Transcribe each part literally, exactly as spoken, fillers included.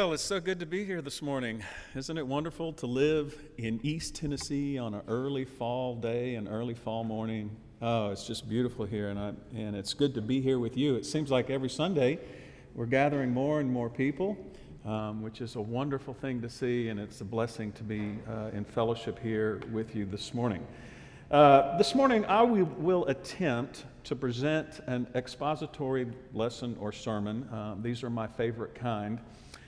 Well, it's so good to be here this morning. Isn't it wonderful to live in East Tennessee on an early fall day, an early fall morning? Oh, it's just beautiful here, and I, and it's good to be here with you. It seems like every Sunday we're gathering more and more people, um, which is a wonderful thing to see, and it's a blessing to be uh, in fellowship here with you this morning. Uh, this morning, I will, will attempt to present an expository lesson or sermon. Uh, these are my favorite kind.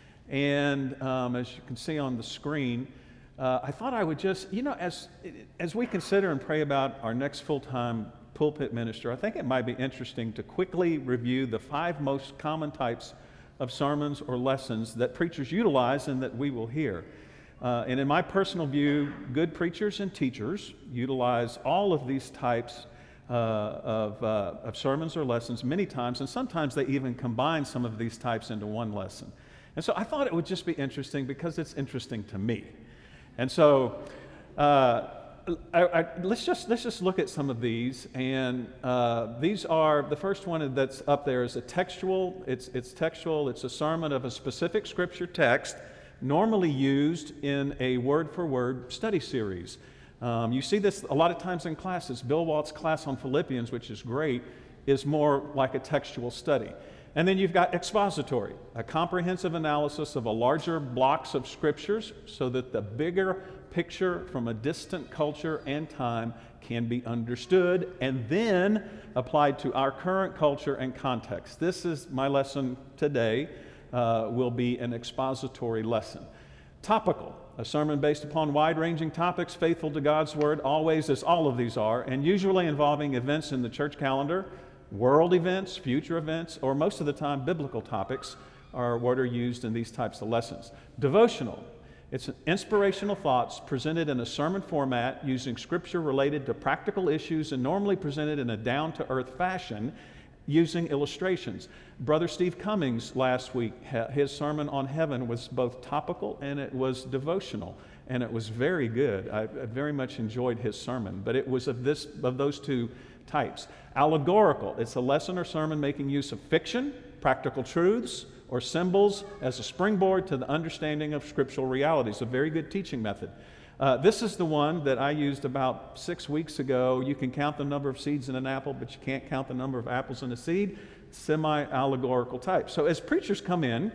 And um, as you can see on the screen, uh, I thought I would just, you know, as, as we consider and pray about our next full-time pulpit minister, I think it might be interesting to quickly review the five most common types of sermons or lessons that preachers utilize and that we will hear. Uh, and in my personal view, good preachers and teachers utilize all of these types uh, of, uh, of sermons or lessons many times, and sometimes they even combine some of these types into one lesson. And so I thought it would just be interesting because it's interesting to me. And so uh, I, I, let's just let's just look at some of these. And uh, these are, the first one that's up there is a textual. It's it's textual. It's a sermon of a specific scripture text, normally used in a word-for-word study series. Um, you see this a lot of times in classes. Bill Walt's class on Philippians, which is great, is more like a textual study. And then you've got expository, a comprehensive analysis of a larger blocks of scriptures so that the bigger picture from a distant culture and time can be understood and then applied to our current culture and context. This is my lesson today, uh, will be an expository lesson. Topical, a sermon based upon wide-ranging topics, faithful to God's Word, always, as all of these are, and usually involving events in the church calendar, world events, future events, or most of the time biblical topics are what are used in these types of lessons. Devotional, it's inspirational thoughts presented in a sermon format using scripture related to practical issues and normally presented in a down-to-earth fashion using illustrations. Brother Steve Cummings last week, his sermon on heaven was both topical and it was devotional, and it was very good. I, I very much enjoyed his sermon, but it was of this of those two types. Allegorical, it's a lesson or sermon making use of fiction, practical truths, or symbols as a springboard to the understanding of scriptural realities. A very good teaching method. Uh, this is the one that I used about six weeks ago. You can count the number of seeds in an apple, but you can't count the number of apples in a seed. Semi-allegorical type. So as preachers come in,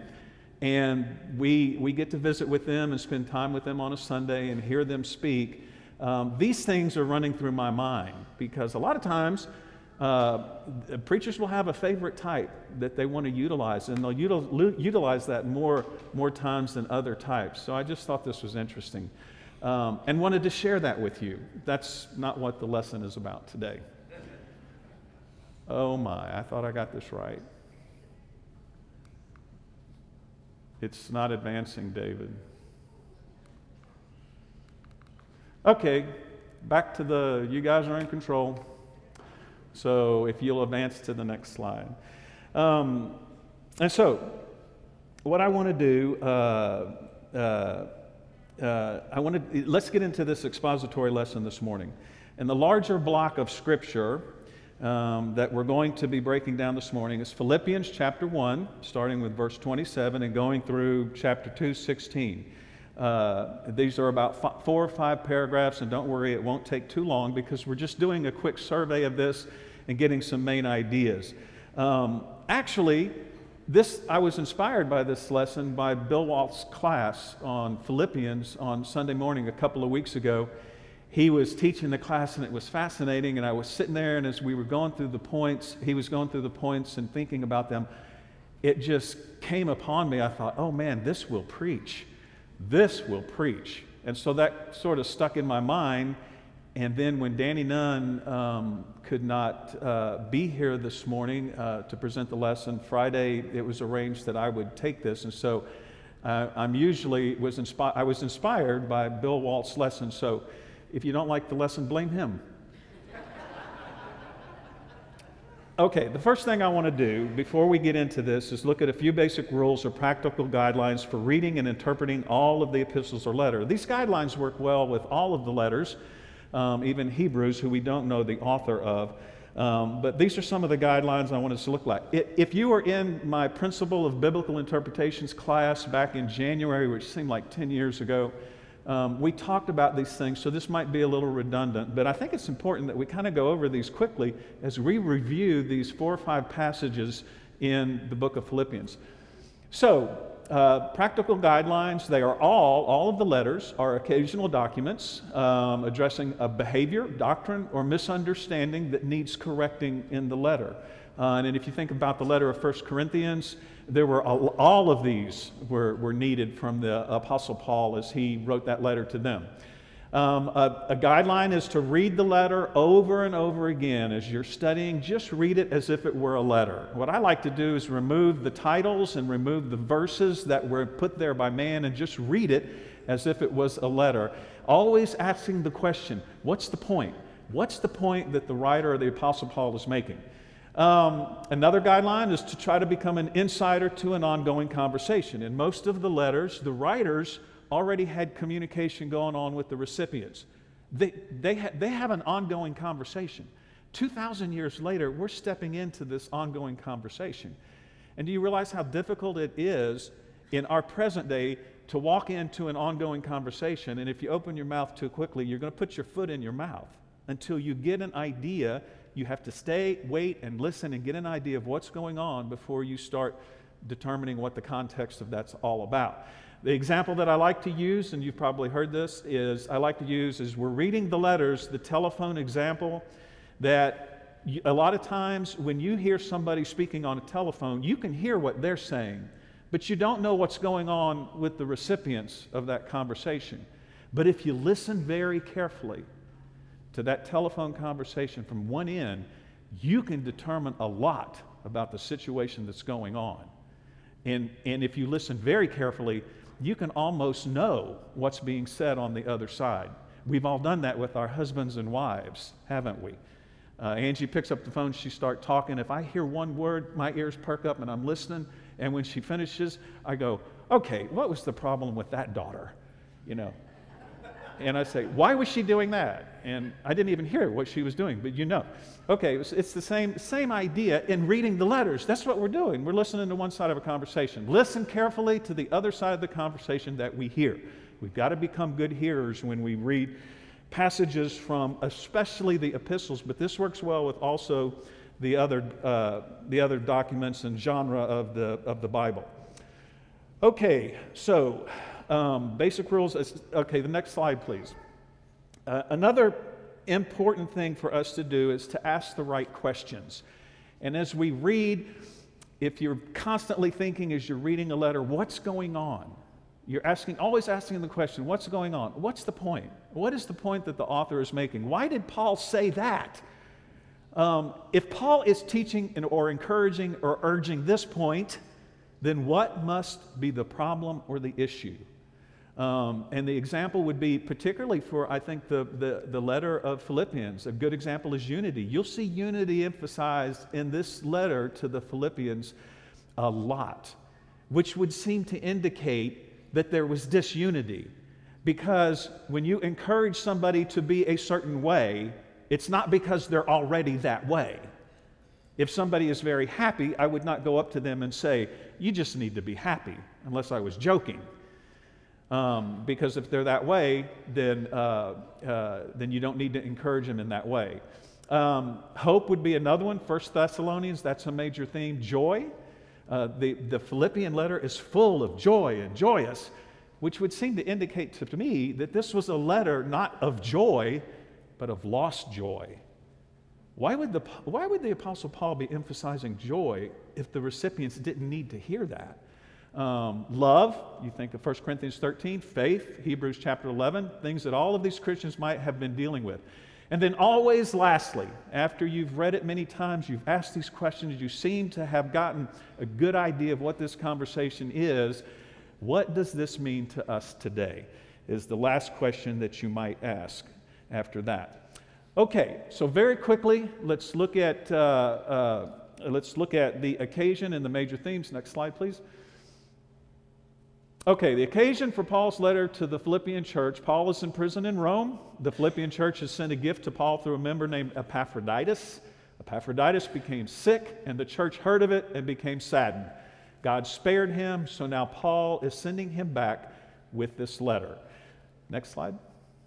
and we, we get to visit with them and spend time with them on a Sunday and hear them speak, Um, these things are running through my mind because a lot of times uh, preachers will have a favorite type that they want to utilize, and they'll util- utilize that more, more times than other types. So I just thought this was interesting um, and wanted to share that with you. That's not what the lesson is about today. Oh my, I thought I got this right. It's not advancing, David. Okay, back to the, you guys are in control. So if you'll advance to the next slide. Um, and so, what I want to do, uh, uh, uh, I want to, let's get into this expository lesson this morning. And the larger block of scripture um, that we're going to be breaking down this morning is Philippians chapter one, starting with verse twenty-seven and going through chapter two, sixteen. Uh, these are about f- four or five paragraphs, and don't worry, it won't take too long because we're just doing a quick survey of this and getting some main ideas. Um, actually, this I was inspired by this lesson by Bill Walt's class on Philippians on Sunday morning a couple of weeks ago. He was teaching the class, and it was fascinating, and I was sitting there, and as we were going through the points, he was going through the points and thinking about them, it just came upon me. I thought, oh man, this will preach. This will preach. And so that sort of stuck in my mind. And then when Danny Nunn um, could not uh, be here this morning uh, to present the lesson, Friday it was arranged that I would take this. And so uh, I'm usually, was inspi- I was inspired by Bill Walt's lesson. So if you don't like the lesson, blame him. Okay, the first thing I want to do before we get into this is look at a few basic rules or practical guidelines for reading and interpreting all of the epistles or letters. These guidelines work well with all of the letters, um, even Hebrews, who we don't know the author of. Um, but these are some of the guidelines I want us to look like. If you were in my Principle of Biblical Interpretations class back in January, which seemed like ten years ago, um, we talked about these things, so this might be a little redundant, but I think it's important that we kind of go over these quickly as we review these four or five passages in the book of Philippians. So, uh, practical guidelines, they are all, all of the letters are occasional documents um, addressing a behavior, doctrine, or misunderstanding that needs correcting in the letter. Uh, and if you think about the letter of First Corinthians, there were all, all of these were, were needed from the Apostle Paul as he wrote that letter to them. Um, a, a guideline is to read the letter over and over again. As you're studying, just read it as if it were a letter. What I like to do is remove the titles and remove the verses that were put there by man and just read it as if it was a letter. Always asking the question, what's the point? What's the point that the writer or the Apostle Paul is making? Um, another guideline is to try to become an insider to an ongoing conversation. In most of the letters, the writers already had communication going on with the recipients. They, they, ha- they have an ongoing conversation. two thousand years later, we're stepping into this ongoing conversation. And do you realize how difficult it is in our present day to walk into an ongoing conversation, and if you open your mouth too quickly, you're going to put your foot in your mouth. Until you get an idea, you have to stay, wait, and listen and get an idea of what's going on before you start determining what the context of that's all about. The example that I like to use, and you've probably heard this, is I like to use is we're reading the letters, the telephone example, that you, a lot of times when you hear somebody speaking on a telephone, you can hear what they're saying, but you don't know what's going on with the recipients of that conversation. But if you listen very carefully to that telephone conversation from one end, you can determine a lot about the situation that's going on. And, and if you listen very carefully, you can almost know what's being said on the other side. We've all done that with our husbands and wives, haven't we? Uh, Angie picks up the phone, she starts talking. If I hear one word, my ears perk up and I'm listening. And when she finishes, I go, okay, what was the problem with that daughter? You know. And I say, why was she doing that? And I didn't even hear what she was doing, but you know. Okay, it's, it's the same, same idea in reading the letters. That's what we're doing. We're listening to one side of a conversation. Listen carefully to the other side of the conversation that we hear. We've got to become good hearers when we read passages from especially the epistles, but this works well with also the other, uh, the other documents and genre of the, of the Bible. Okay, so um, basic rules. Okay, the next slide, please. Uh, another important thing for us to do is to ask the right questions. And as we read, if you're constantly thinking as you're reading a letter, what's going on? You're asking, always asking the question, what's going on? What's the point? What is the point that the author is making? Why did Paul say that? Um, if Paul is teaching or encouraging or urging this point, then what must be the problem or the issue? Um, and the example would be particularly for, I think, the, the, the letter of Philippians. A good example is unity. You'll see unity emphasized in this letter to the Philippians a lot, which would seem to indicate that there was disunity. Because when you encourage somebody to be a certain way, it's not because they're already that way. If somebody is very happy, I would not go up to them and say, you just need to be happy, unless I was joking. Um, because if they're that way, then, uh, uh, then you don't need to encourage them in that way. Um, hope would be another one. First Thessalonians, that's a major theme. Joy. Uh, the, the Philippian letter is full of joy and joyous, which would seem to indicate to, to me that this was a letter not of joy, but of lost joy. Why would, the, why would the Apostle Paul be emphasizing joy if the recipients didn't need to hear that? Um, love, you think of First Corinthians thirteen, faith, Hebrews chapter eleven, things that all of these Christians might have been dealing with. And then always lastly, after you've read it many times, you've asked these questions, you seem to have gotten a good idea of what this conversation is, what does this mean to us today? Is the last question that you might ask after that. Okay, so very quickly, let's look at, uh, uh, let's look at the occasion and the major themes. Next slide, please. Okay, the occasion for Paul's letter to the Philippian church. Paul is in prison in Rome. The Philippian church has sent a gift to Paul through a member named Epaphroditus. Epaphroditus became sick, and the church heard of it and became saddened. God spared him, so now Paul is sending him back with this letter. Next slide.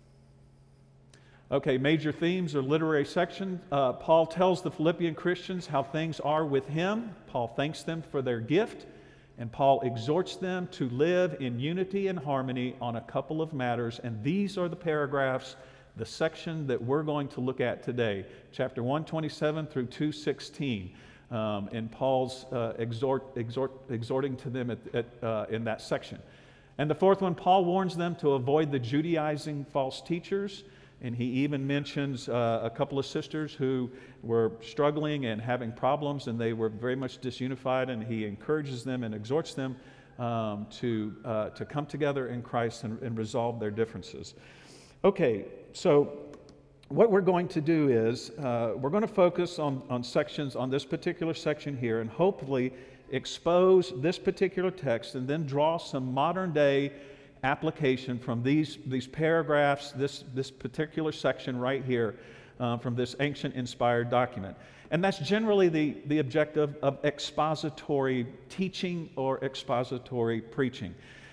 Okay, major themes or literary section. Uh, Paul tells the Philippian Christians how things are with him. Paul thanks them for their gift, and Paul exhorts them to live in unity and harmony on a couple of matters, and these are the paragraphs, the section that we're going to look at today, chapter one twenty-seven through two sixteen, um, and Paul's uh, exhort, exhort, exhorting to them at, at, uh, in that section. And the fourth one, Paul warns them to avoid the Judaizing false teachers. And he even mentions uh, a couple of sisters who were struggling and having problems, and they were very much disunified, and he encourages them and exhorts them um, to, uh, to come together in Christ and, and resolve their differences. Okay, so what we're going to do is uh, we're going to focus on, on sections, on this particular section here, and hopefully expose this particular text and then draw some modern day application from these, these paragraphs, this, this particular section right here uh, from this ancient inspired document. And that's generally the, the objective of expository teaching or expository preaching.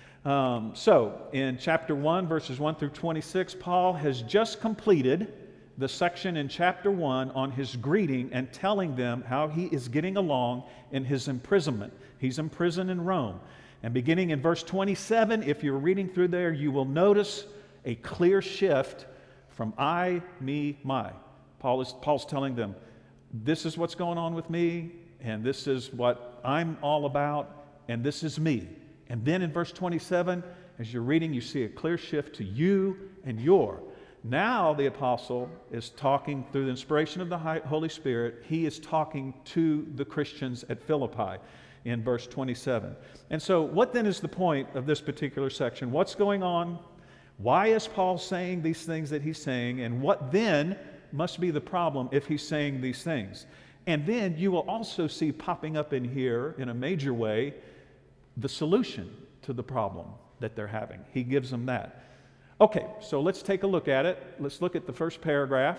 Um, so in chapter one, verses one through twenty-six, Paul has just completed the section in chapter one on his greeting and telling them how he is getting along in his imprisonment. He's imprisoned in Rome. And beginning in verse twenty-seven, if you're reading through there, you will notice a clear shift from I, me, my. Paul is, Paul's telling them, this is what's going on with me, and this is what I'm all about, and this is me. And then in verse twenty-seven, as you're reading, you see a clear shift to you and your. Now the apostle is talking through the inspiration of the Holy Spirit. He is talking to the Christians at Philippi in verse twenty-seven. And so what then is the point of this particular section? What's going on? Why is Paul saying these things that he's saying? And what then must be the problem if he's saying these things? And then you will also see popping up in here in a major way the solution to the problem that they're having. He gives them that. Okay, so let's take a look at it. Let's look at the first paragraph.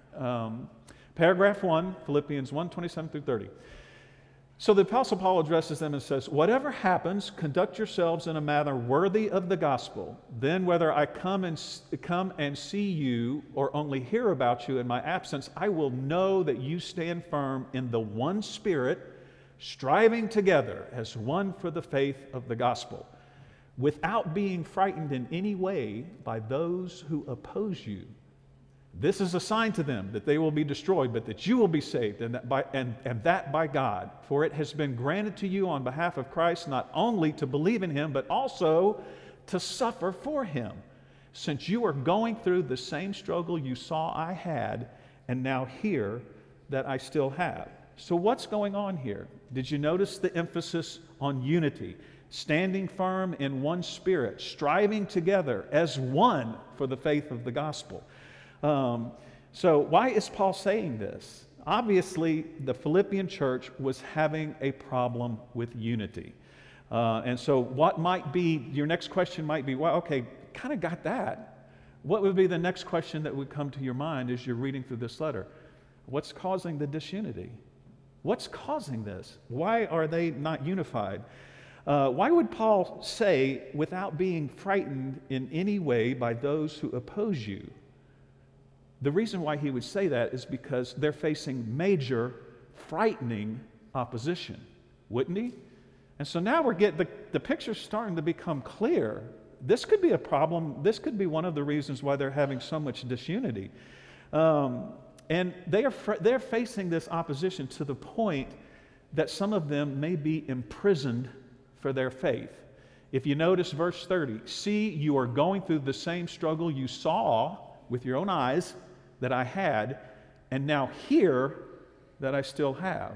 Um, paragraph one, Philippians one, twenty-seven through thirty. So the Apostle Paul addresses them and says, whatever happens, conduct yourselves in a manner worthy of the gospel. Then whether I come and, come and see you or only hear about you in my absence, I will know that you stand firm in the one Spirit, striving together as one for the faith of the gospel, without being frightened in any way by those who oppose you. This is a sign to them that they will be destroyed, but that you will be saved, and that by, and, and that by God. For it has been granted to you on behalf of Christ not only to believe in Him, but also to suffer for Him, since you are going through the same struggle you saw I had, and now hear that I still have. So what's going on here? Did you notice the emphasis on unity? Standing firm in one spirit, striving together as one for the faith of the gospel. Um, so why is Paul saying this? Obviously, the Philippian church was having a problem with unity. Uh, and so what might be, your next question might be, well, okay, kind of got that. What would be the next question that would come to your mind as you're reading through this letter? What's causing the disunity? What's causing this? Why are they not unified? Uh, why would Paul say, without being frightened in any way by those who oppose you? The reason why he would say that is because they're facing major, frightening opposition, wouldn't he? And so now we're getting, the, the picture's starting to become clear. This could be a problem. This could be one of the reasons why they're having so much disunity. Um, and they are, they're facing this opposition to the point that some of them may be imprisoned for their faith. If you notice verse thirty, see, you are going through the same struggle you saw with your own eyes that I had, and now hear that I still have.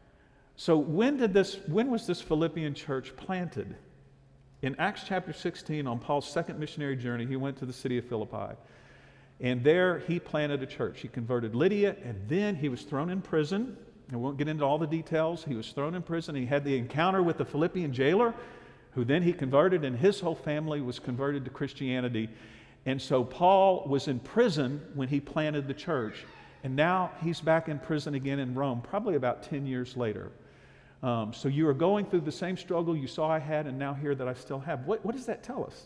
So when did this, when was this Philippian church planted? In Acts chapter sixteen, on Paul's second missionary journey, he went to the city of Philippi. And there he planted a church. He converted Lydia, and then he was thrown in prison. I won't get into all the details. He was thrown in prison. He had the encounter with the Philippian jailer, who then he converted, and his whole family was converted to Christianity. And so Paul was in prison when he planted the church. And now he's back in prison again in Rome, probably about ten years later. Um, so you are going through the same struggle you saw I had and now hear that I still have. What, what does that tell us?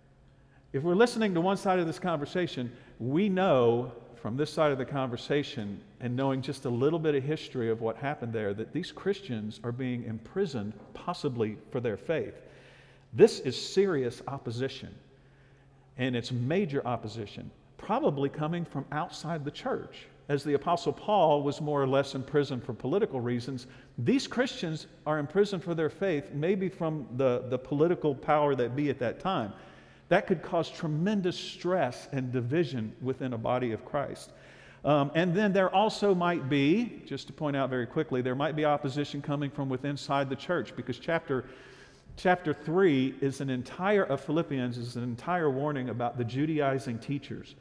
If we're listening to one side of this conversation, we know from this side of the conversation and knowing just a little bit of history of what happened there that these Christians are being imprisoned possibly for their faith. This is serious opposition, and it's major opposition, probably coming from outside the church. As the Apostle Paul was more or less in prison for political reasons, these Christians are in prison for their faith, maybe from the, the political power that be at that time. That could cause tremendous stress and division within a body of Christ. Um, and then there also might be, just to point out very quickly, there might be opposition coming from within inside the church, because chapter chapter three is an entire, of Philippians, is an entire warning about the Judaizing teachers.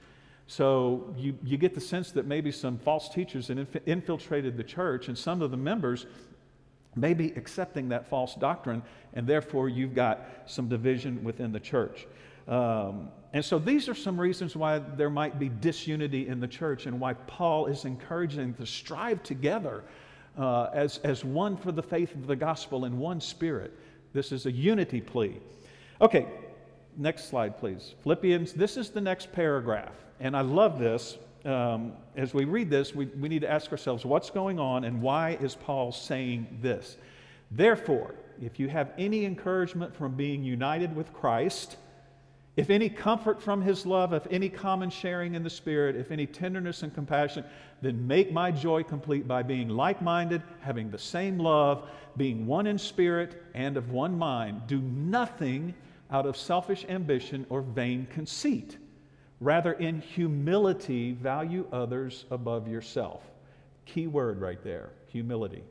So you, you get the sense that maybe some false teachers had inf- infiltrated the church, and some of the members may be accepting that false doctrine, and therefore you've got some division within the church. Um, and so these are some reasons why there might be disunity in the church, and why Paul is encouraging to strive together uh, as, as one for the faith of the gospel in one spirit. This is a unity plea. Okay, next slide, please. Philippians, this is the next paragraph. And I love this. Um, as we read this, we, we need to ask ourselves, what's going on and why is Paul saying this? Therefore, if you have any encouragement from being united with Christ, if any comfort from his love, if any common sharing in the Spirit, if any tenderness and compassion, then make my joy complete by being like-minded, having the same love, being one in spirit and of one mind. Do nothing out of selfish ambition or vain conceit. Rather, in humility, value others above yourself. Key word right there, humility.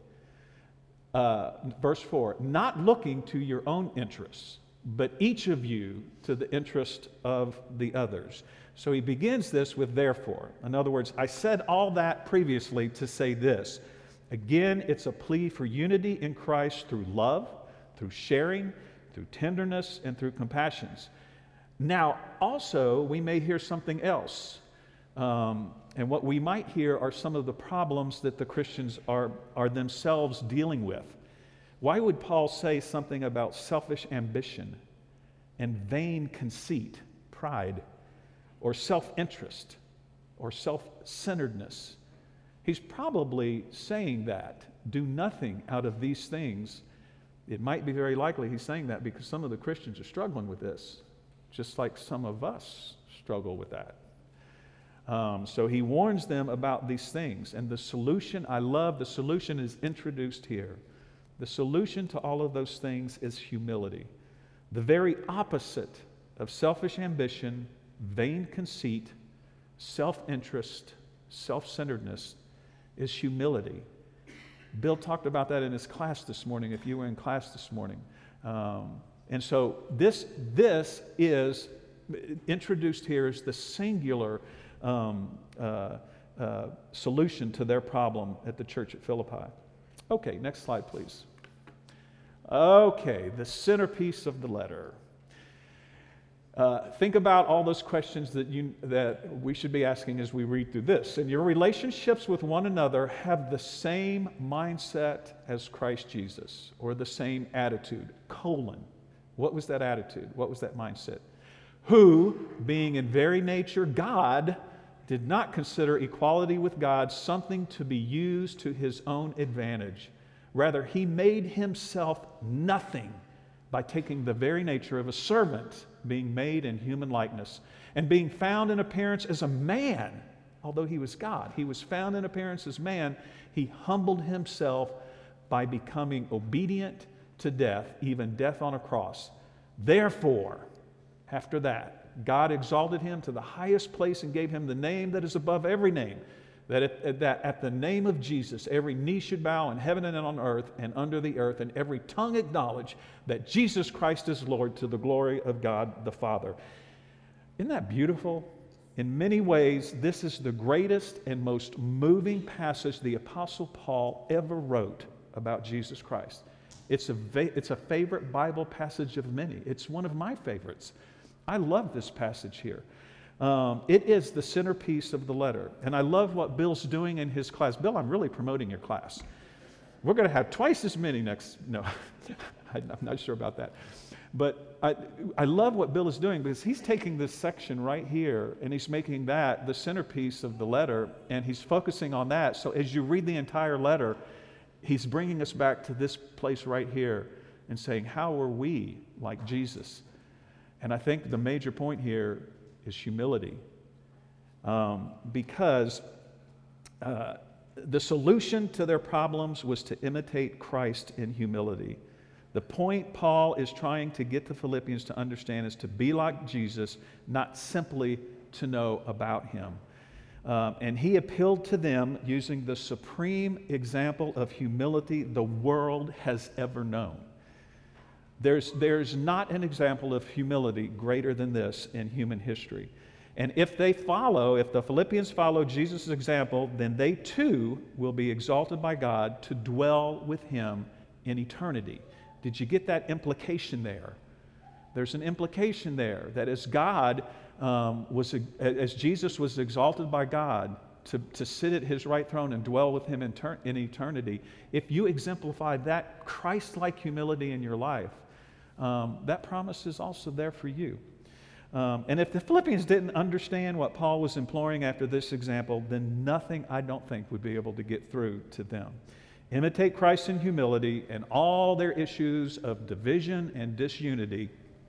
Uh, verse four, not looking to your own interests, but each of you to the interest of the others. So he begins this with therefore. In other words, I said all that previously to say this. Again, it's a plea for unity in Christ through love, through sharing, through tenderness, and through compassions. Now, also, we may hear something else. Um, and what we might hear are some of the problems that the Christians are, are themselves dealing with. Why would Paul say something about selfish ambition and vain conceit, pride, or self-interest, or self-centeredness? He's probably saying that. Do nothing out of these things. It might be very likely he's saying that because some of the Christians are struggling with this, just like some of us struggle with that. Um, so he warns them about these things. And the solution, I love, the solution is introduced here. The solution to all of those things is humility. The very opposite of selfish ambition, vain conceit, self-interest, self-centeredness is humility. Bill talked about that in his class this morning, if you were in class this morning. Um, and so this, this is introduced here as the singular um, uh, uh, solution to their problem at the church at Philippi. Okay, next slide, please. Okay, the centerpiece of the letter. Uh, think about all those questions that you that we should be asking as we read through this. And your relationships with one another have the same mindset as Christ Jesus, or the same attitude, colon. What was that attitude? What was that mindset? Who, being in very nature God, did not consider equality with God something to be used to his own advantage. Rather, he made himself nothing by taking the very nature of a servant, being made in human likeness, and being found in appearance as a man, although he was God. He was found in appearance as man. He humbled himself by becoming obedient to death, even death on a cross. Therefore, after that, God exalted him to the highest place and gave him the name that is above every name, that at, that at the name of Jesus, every knee should bow in heaven and on earth and under the earth, and every tongue acknowledge that Jesus Christ is Lord, to the glory of God the Father. Isn't that beautiful? In many ways, this is the greatest and most moving passage the Apostle Paul ever wrote about Jesus Christ. It's a, it's a favorite Bible passage of many. It's one of my favorites. I love this passage here. Um, it is the centerpiece of the letter. And I love what Bill's doing in his class. Bill, I'm really promoting your class. We're going to have twice as many next, no, I'm not sure about that. But I, I love what Bill is doing because he's taking this section right here and he's making that the centerpiece of the letter and he's focusing on that. So as you read the entire letter, he's bringing us back to this place right here and saying, how are we like Jesus? And I think the major point here is humility. Um, because uh, the solution to their problems was to imitate Christ in humility. The point Paul is trying to get the Philippians to understand is to be like Jesus, not simply to know about him. Um, and he appealed to them using the supreme example of humility the world has ever known. There's, there's not an example of humility greater than this in human history. And if they follow, if the Philippians follow Jesus' example, then they too will be exalted by God to dwell with him in eternity. Did you get that implication there? There's an implication there that as God um, was, as Jesus was exalted by God to, to sit at his right throne and dwell with him in, ter- in eternity, if you exemplify that Christ-like humility in your life, um, that promise is also there for you. Um, and if the Philippians didn't understand what Paul was imploring after this example, then nothing, I don't think, would be able to get through to them. Imitate Christ in humility, and all their issues of division and disunity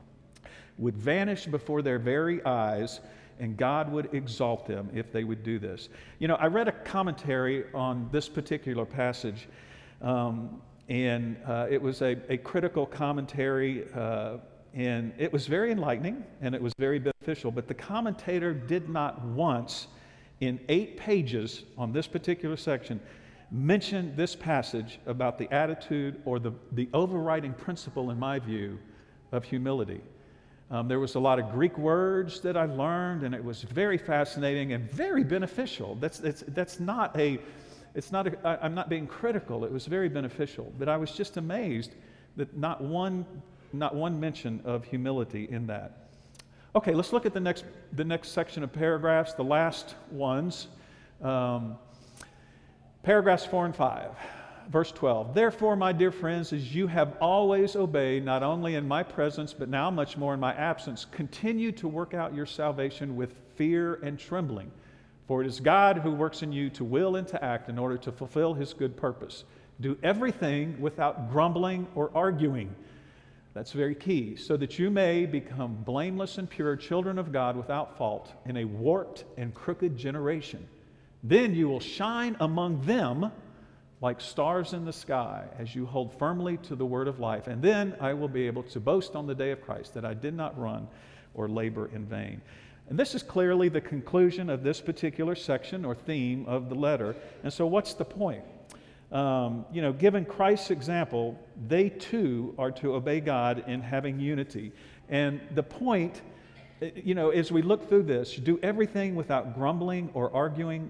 would vanish before their very eyes, and God would exalt them if they would do this. You know, I read a commentary on this particular passage, um, and uh, it was a, a critical commentary, uh, and it was very enlightening, and it was very beneficial, but the commentator did not once, in eight pages on this particular section, mention this passage about the attitude or the, the overriding principle, in my view, of humility. Um, there was a lot of Greek words that I learned, and it was very fascinating and very beneficial. That's, that's, that's not a, it's not a, I, I'm not being critical. It was very beneficial, but I was just amazed that not one, not one mention of humility in that. Okay, let's look at the next, the next section of paragraphs, the last ones. Um, Paragraphs four and five, verse twelve. Therefore, my dear friends, as you have always obeyed, not only in my presence, but now much more in my absence, continue to work out your salvation with fear and trembling. For it is God who works in you to will and to act in order to fulfill his good purpose. Do everything without grumbling or arguing. That's very key. So that you may become blameless and pure children of God without fault in a warped and crooked generation. Then you will shine among them like stars in the sky as you hold firmly to the word of life. And then I will be able to boast on the day of Christ that I did not run or labor in vain. And this is clearly the conclusion of this particular section or theme of the letter. And so what's the point? Um, you know, given Christ's example, they too are to obey God in having unity. And the point, you know, as we look through this, do everything without grumbling or arguing.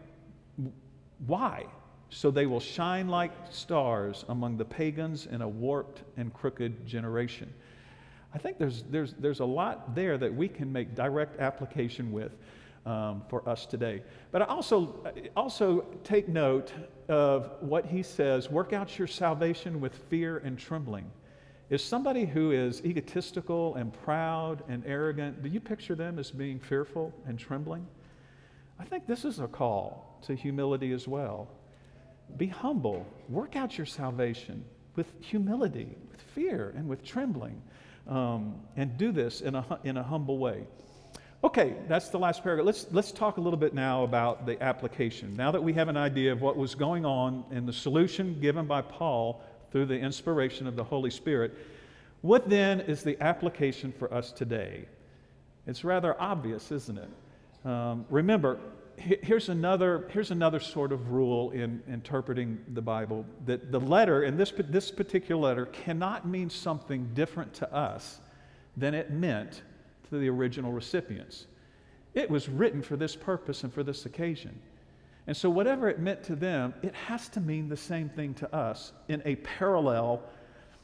Why? So they will shine like stars among the pagans in a warped and crooked generation. I think there's, there's, there's a lot there that we can make direct application with um, for us today. But I also, also take note of what he says, work out your salvation with fear and trembling. Is somebody who is egotistical and proud and arrogant, do you picture them as being fearful and trembling? I think this is a call to humility as well. Be humble. Work out your salvation with humility, with fear, and with trembling. Um, and do this in a, in a humble way. Okay, that's the last paragraph. Let's, let's talk a little bit now about the application. Now that we have an idea of what was going on and the solution given by Paul through the inspiration of the Holy Spirit, what then is the application for us today? It's rather obvious, isn't it? Um, remember, Here's another, here's another sort of rule in interpreting the Bible, that the letter, in this, this particular letter, cannot mean something different to us than it meant to the original recipients. It was written for this purpose and for this occasion. And so whatever it meant to them, it has to mean the same thing to us in a parallel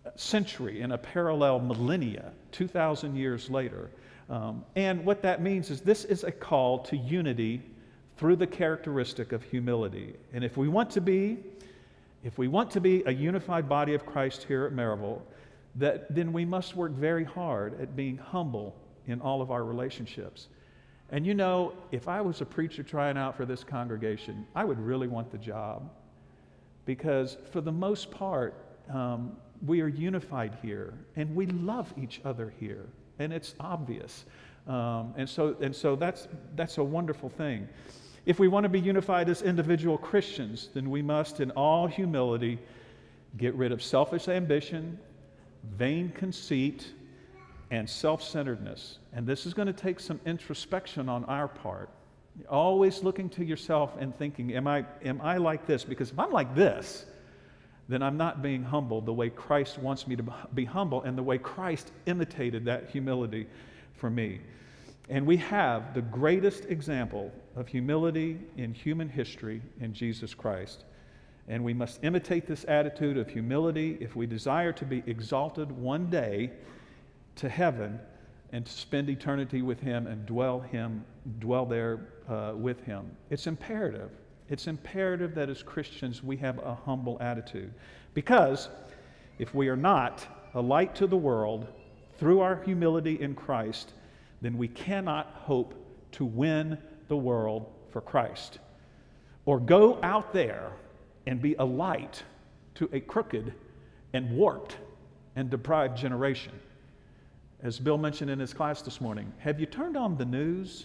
century, in a parallel millennia, two thousand years later. Um, and what that means is this is a call to unity through the characteristic of humility. And if we want to be, if we want to be a unified body of Christ here at Maryville, that then we must work very hard at being humble in all of our relationships. And you know, if I was a preacher trying out for this congregation, I would really want the job, because for the most part, um, we are unified here, and we love each other here, and it's obvious. Um, and so, and so that's that's a wonderful thing. If we want to be unified as individual Christians, then we must, in all humility, get rid of selfish ambition, vain conceit, and self-centeredness. And this is going to take some introspection on our part. Always looking to yourself and thinking, am I, am I like this? Because if I'm like this, then I'm not being humble the way Christ wants me to be humble, and the way Christ imitated that humility for me. And we have the greatest example of humility in human history in Jesus Christ. And we must imitate this attitude of humility if we desire to be exalted one day to heaven and to spend eternity with Him and dwell Him, dwell there uh, with Him. It's imperative. It's imperative that as Christians we have a humble attitude. Because if we are not a light to the world through our humility in Christ, then we cannot hope to win the world for Christ, or go out there and be a light to a crooked and warped and deprived generation. As Bill mentioned in his class this morning, have you turned on the news?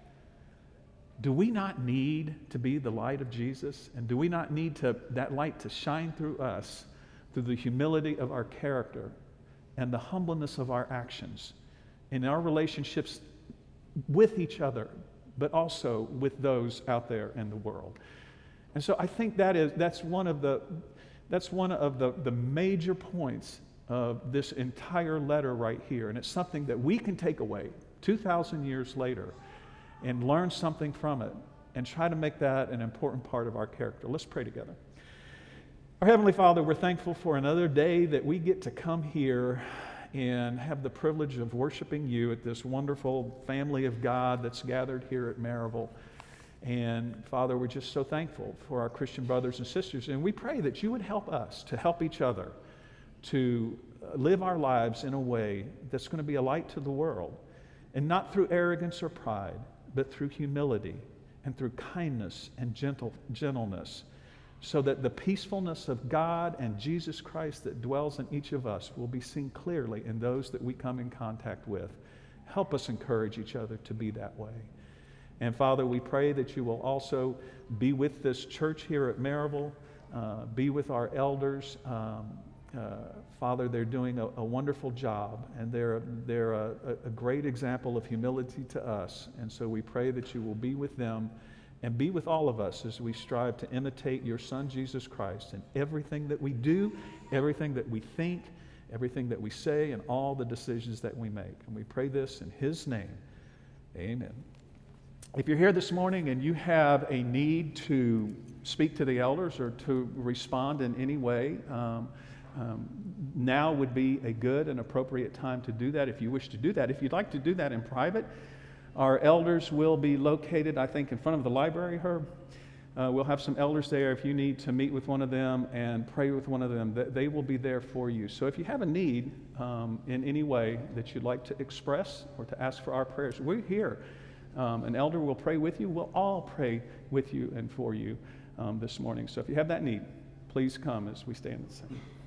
Do we not need to be the light of Jesus? And do we not need to, that light to shine through us, through the humility of our character and the humbleness of our actions in our relationships with each other, but also with those out there in the world? And so I think that is that's one of the that's one of the, the major points of this entire letter right here. And it's something that we can take away two thousand years later and learn something from it and try to make that an important part of our character. Let's pray together. Our Heavenly Father, we're thankful for another day that we get to come here and have the privilege of worshiping You at this wonderful family of God that's gathered here at Maryville. And Father, we're just so thankful for our Christian brothers and sisters. And we pray that You would help us to help each other to live our lives in a way that's going to be a light to the world. And not through arrogance or pride, but through humility and through kindness and gentle, gentleness, so that the peacefulness of God and Jesus Christ that dwells in each of us will be seen clearly in those that we come in contact with. Help us encourage each other to be that way. And Father, we pray that You will also be with this church here at Maryville, uh, be with our elders. Um, uh, Father, they're doing a, a wonderful job, and they're, they're a, a great example of humility to us. And so we pray that You will be with them and be with all of us as we strive to imitate Your Son, Jesus Christ, in everything that we do, everything that we think, everything that we say, and all the decisions that we make. And we pray this in His name. Amen. If you're here this morning and you have a need to speak to the elders or to respond in any way, um, um, now would be a good and appropriate time to do that if you wish to do that. If you'd like to do that in private, our elders will be located, I think, in front of the library, Herb. Uh, we'll have some elders there if you need to meet with one of them and pray with one of them. They will be there for you. So if you have a need um, in any way that you'd like to express or to ask for our prayers, we're here. Um, an elder will pray with you. We'll all pray with you and for you um, this morning. So if you have that need, please come as we stand and sing.